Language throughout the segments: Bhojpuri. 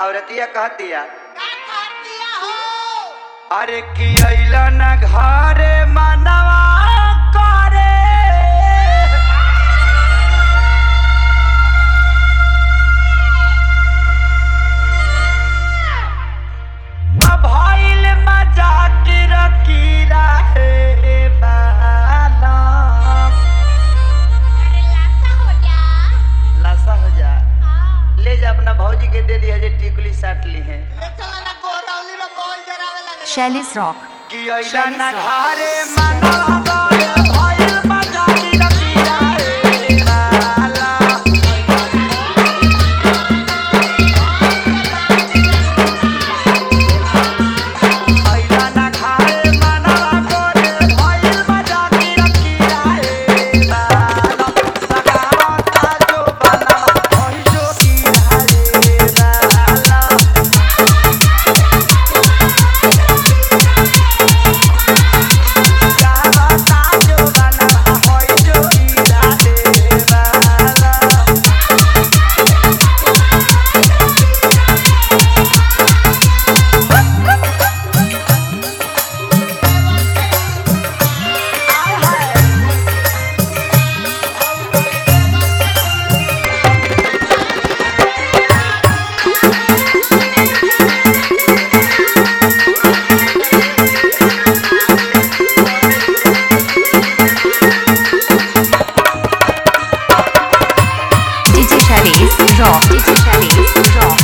औरतिया कहतिया का कहतिया हो अरे कि अइला न घरे मनवा करे अब भइल मजाक रकीरा हे बाला अरे लासा हो जा लासा हो जा हाँ ले जा अपना भौजी के दे दिया जे टिकुली साट ली है ले चला ना कोरौली में बॉल जरावे लगे Shelly's Rock. कि अइला न घरे मनवा करे भइल मजाक रकीरा हे बाला अइला न घरे मनवा करे भइल मजाक रकीरा हे बाला सगावता जो बनवा होई जो कीरा हे बाला DJ Shelly's Rock. DJ Shelly's Rock.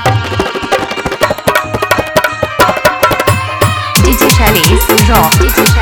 DJ Shelly's Rock. DJ